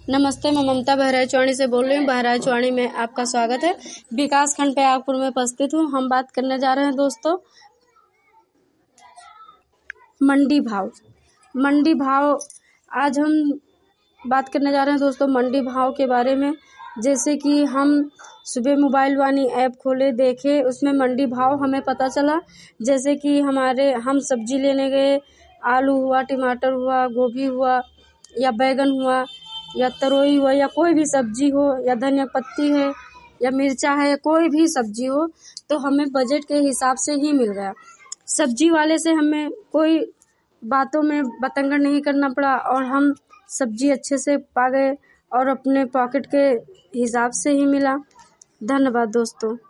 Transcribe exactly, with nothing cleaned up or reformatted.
नमस्ते, मैं ममता बहराइचवाणी से बोल रही हूँ। बहराइचवाणी में आपका स्वागत है। विकास खंड प्रयागपुर में उपस्थित हूँ। हम बात करने जा रहे हैं दोस्तों मंडी भाव। मंडी भाव आज हम बात करने जा रहे हैं दोस्तों मंडी भाव के बारे में। जैसे कि हम सुबह मोबाइल वानी ऐप खोले, देखे, उसमें मंडी भाव हमें पता चला। जैसे कि हमारे हम सब्जी लेने गए, आलू हुआ, टमाटर हुआ, गोभी हुआ या बैगन हुआ या तरोई हुआ या कोई भी सब्जी हो या धनिया पत्ती है या मिर्चा है, कोई भी सब्जी हो तो हमें बजट के हिसाब से ही मिल गया। सब्जी वाले से हमें कोई बातों में बतंगड़ नहीं करना पड़ा और हम सब्जी अच्छे से पा गए और अपने पॉकेट के हिसाब से ही मिला। धन्यवाद दोस्तों।